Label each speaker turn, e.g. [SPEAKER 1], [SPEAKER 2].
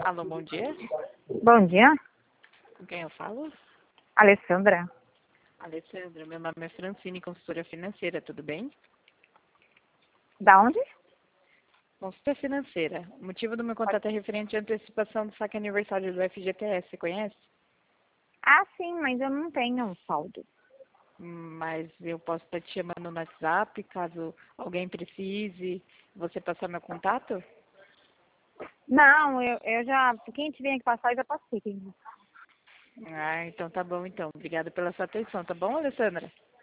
[SPEAKER 1] Alô, bom dia.
[SPEAKER 2] Bom dia,
[SPEAKER 1] Com quem eu falo?
[SPEAKER 2] Alessandra.
[SPEAKER 1] Alessandra, meu nome é Francine, consultora financeira, tudo bem?
[SPEAKER 2] Da onde?
[SPEAKER 1] Consulta financeira. O motivo do meu contato é referente à antecipação do saque aniversário do FGTS, você conhece?
[SPEAKER 2] Ah, sim, mas eu não tenho saldo.
[SPEAKER 1] Mas eu posso estar te chamando no WhatsApp, caso alguém precise, você passar meu contato?
[SPEAKER 2] Não, eu já. Quem tiver que passar, eu já passei.
[SPEAKER 1] Ah, então tá bom então. Obrigada pela sua atenção, tá bom, Alessandra?